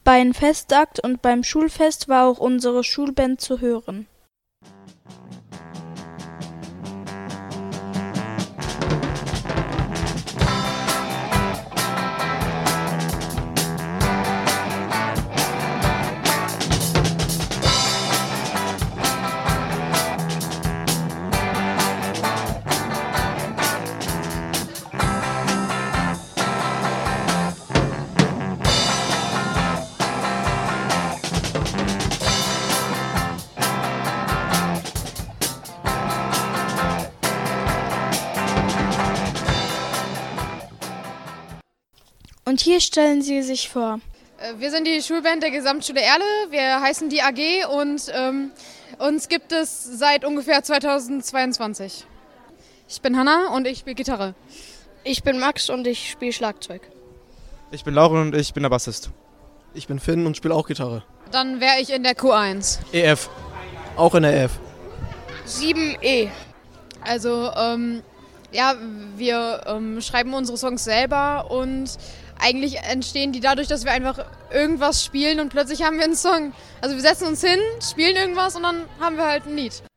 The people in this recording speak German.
Beim Festakt und beim Schulfest war auch unsere Schulband zu hören. Und hier stellen Sie sich vor. Wir sind die Schulband der Gesamtschule Erle. Wir heißen die AG und uns gibt es seit ungefähr 2022. Ich bin Hanna und ich spiele Gitarre. Ich bin Max und ich spiele Schlagzeug. Ich bin Lauren und ich bin der Bassist. Ich bin Finn und spiele auch Gitarre. Dann wäre ich in der Q1. EF. Auch in der EF. 7E. Also, wir schreiben unsere Songs selber und eigentlich entstehen die dadurch, dass wir einfach irgendwas spielen und plötzlich haben wir einen Song. Also wir setzen uns hin, spielen irgendwas und dann haben wir halt ein Lied.